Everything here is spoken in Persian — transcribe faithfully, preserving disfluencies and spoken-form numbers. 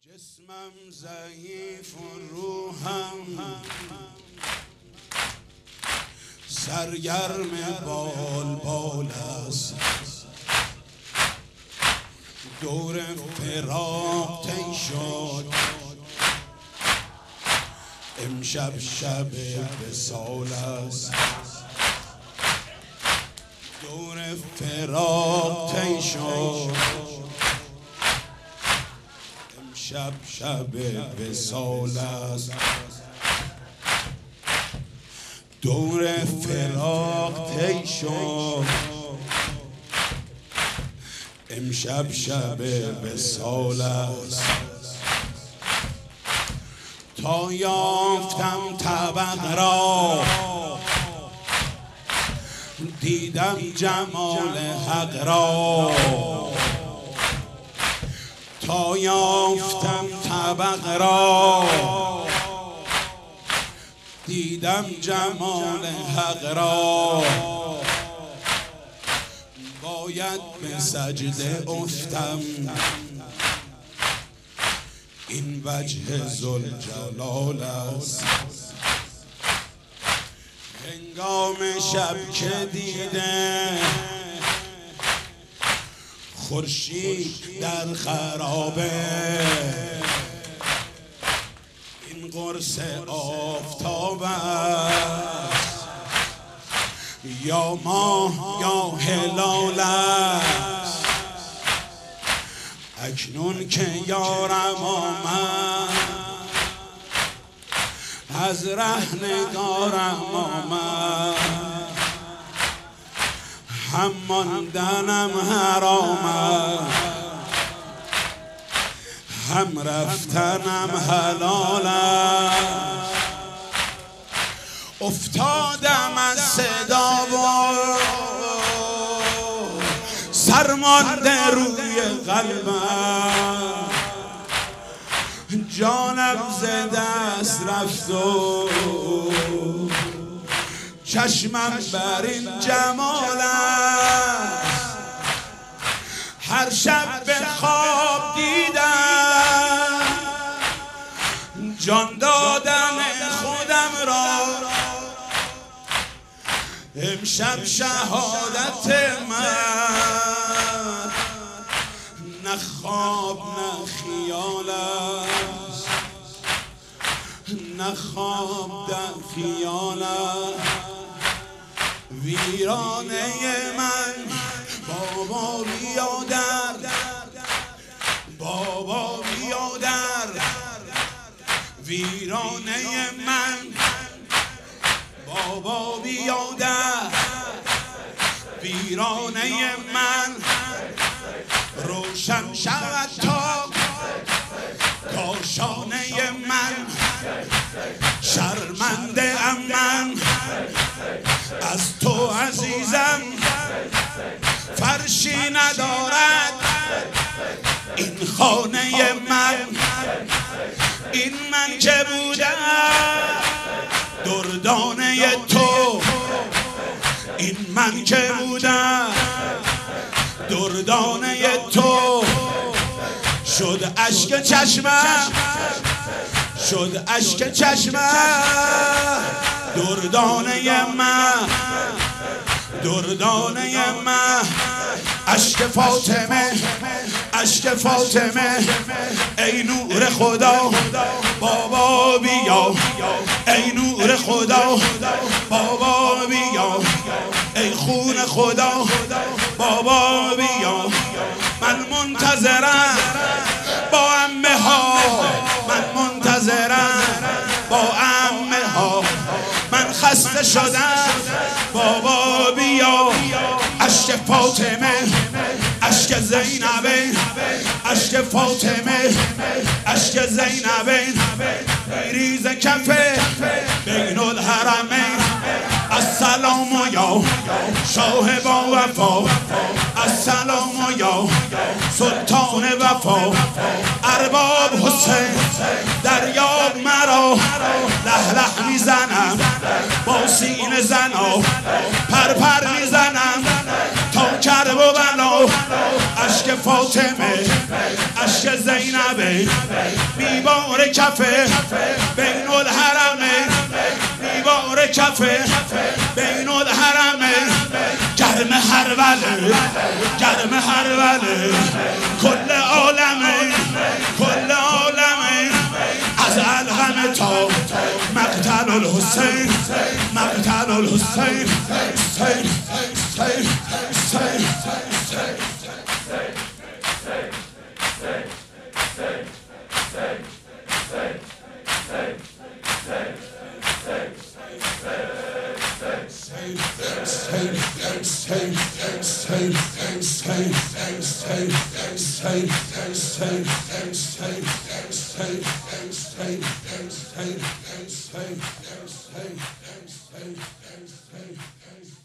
جسمم ضعیف و روحم سرگرم بال بال است. دور فراق طی شد، امشب شب وصال است. دور فراق طی شد، امشب شب وصال است. دور فراق طی شد، امشب شب وصال است. تا یافتم طبق را، دیدم جمال حق را. تا یافتم طبق را، دیدم جمال حق را. باید به سجده افتم، این وجه ذوالجلال است. هنگام شب که دیده خورشید در خرابه، این قرص آفتاب است یا ماه یا هلال است. اکنون که یارم آمد، از رهنگارم آمد. هم ماندنم حرام است، هم رفتنم حلال است. افتادم از صدا و سرمانده روی قلبم. جانم ز دست رفت و چشمم بر این جمال است. هر شب به خواب دیدم جان دادن خودم را. امشب شهادت من نه خواب نه خیال است، نه خواب نه خیال است. ویرانه من بابا بیا در، بابا بیا در. ویرانه من بابا بیا در، ویرانه من روشن شود تا کاشانه من. شرمنده ام من از تو عزیزم، فرشی ندارد این خانه من. این من که بودم دردانه تو، این من که بودم دردانه تو. شد اشک چشمم، شد اشک چشمم دردانه من، دردانه من. اشک فاطمه، اشک فاطمه، ای نور خدا بابا بیا. ای نور خدا بابا بیا، ای خون خدا بابا بیا. من منتظرم با عمه ها، من منتظرم با عمه ها. من خسته شدم بابا بیا. اشک فاطمه، اشک زینبه، اشک فاطمه، اشک زینبه. میریز کفه بین الحرمین. السلام یا شاه با وفا، السلام یا سلطان وفا. ارباب حسین دریاب مرا، له له میزنم با سینه زنا. پر پر میزنم تا کرب و بلا. اشک فاطمه، اشک زینب بیبار کفه بین الحرمه بیبار کفه بین الحرمه گرم هروله گرم هروله کل عالمه کل عالمه از الغم تا مقتل الحسین مقتل الحسین حسین حسین حسین Hey,